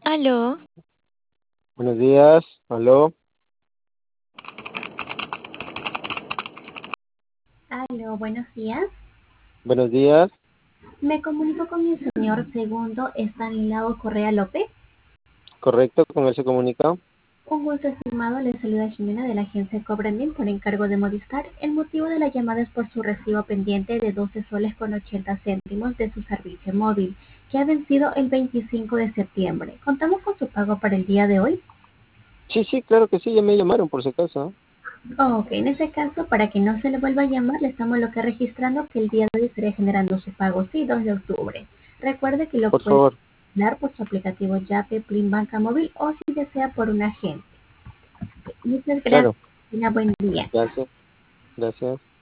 Aló, Buenos días, aló, Aló, buenos días. buenos días, Me comunico con el señor segundo Estanislao Correa López. correcto, con él se comunica. Un gusto, estimado. Le saluda Jimena de la agencia Cobrandín por encargo de Movistar. El motivo de la llamada es por su recibo pendiente de 12 soles con 80 céntimos de su servicio móvil, que ha vencido el 25 de septiembre. ¿Contamos con su pago para el día de hoy? Sí, sí, claro que sí, ya me llamaron por si acaso. Ok, en ese caso, para que no se le vuelva a llamar, le estamos lo que registrando que el día de hoy estaría generando su pago, sí, 2 de octubre. Recuerde que lo Por puede favor, dar por su aplicativo Yape, Plin Banca Móvil o si desea por un agente. Muchas gracias. claro, Tenga buen día. gracias, gracias.